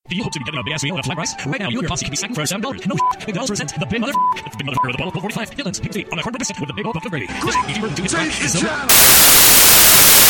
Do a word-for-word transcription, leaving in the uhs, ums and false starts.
Do you hope to be getting a big ass meal at a flat price? Right now, you and your posse can be snacking for seven dollars. No big dollars per cent. The big mother. The big mother of the bowl, forty-five. Hillens, pig feet on a cardboard biscuit with the big old bucket gravy. Great. If you were to do it, Change the so channel.